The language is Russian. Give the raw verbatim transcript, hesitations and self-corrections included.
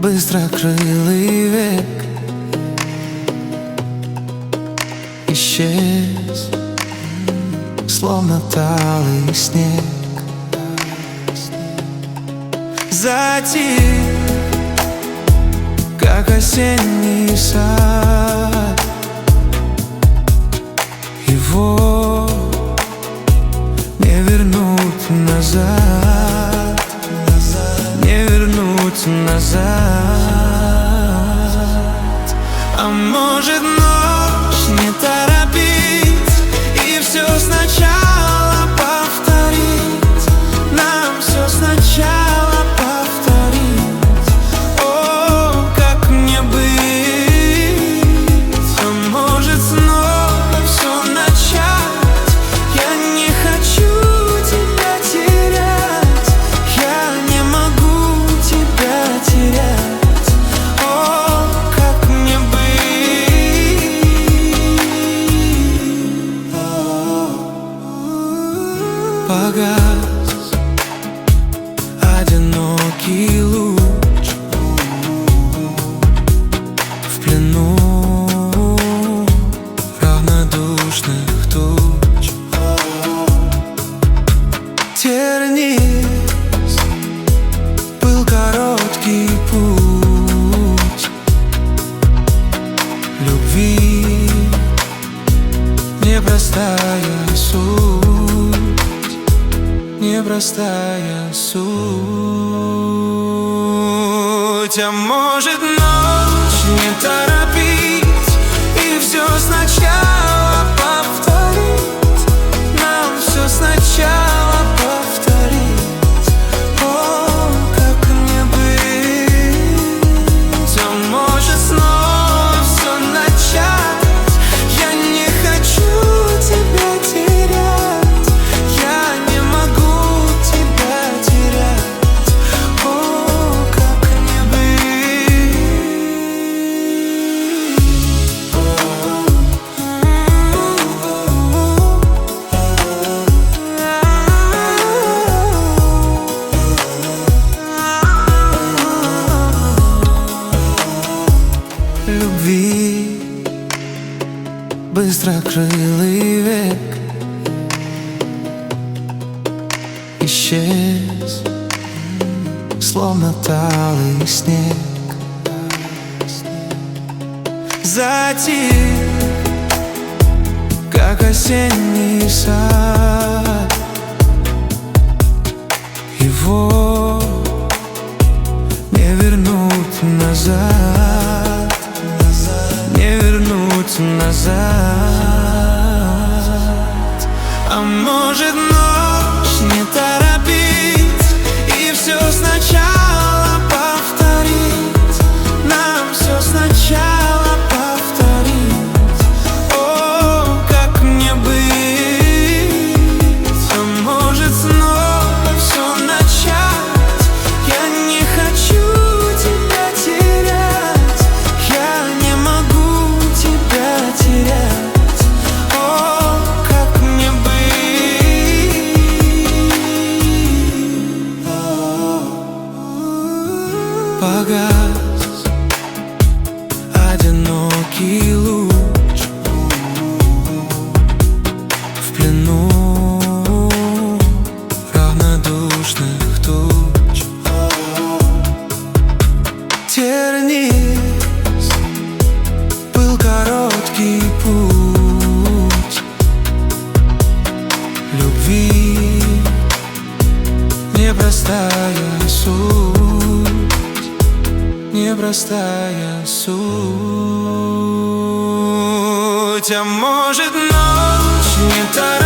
Быстрокрылый век исчез, словно талый снег. Затих, как осенний сад. Его не вернуть назад, не вернуть назад. А может, ночь не торопить и все сначала повторить, нам все сначала повторить. О, как мне быть? А может, снова все начать? Я не хочу тебя терять, я не могу тебя терять. О, как мне быть? Погас одинокий луч в плену равнодушных туч. Терниз, был короткий путь любви, непростая суть, непростая суть. А может, ночь не торопить и все сначала повторить, нам все сначала повторить. О, как мне быть? А может, снова все начать? Я не хочу тебя терять, я не могу тебя терять. О, как мне быть? Любви, быстрокрылый век исчез, словно талый снег. Затих, как осенний сад. Его не вернуть назад, не вернуть назад. А может, ночь не торопить и все сначала повторить, нам все сначала повторить. О, как мне быть? А может, снова все начать? Я не хочу тебя терять, я не могу тебя терять. О, как мне быть? Погас одинокий луч в плену равнодушных туч. Терниз, был короткий путь любви, непростая суть, непростая суть. А может, ночь не торопить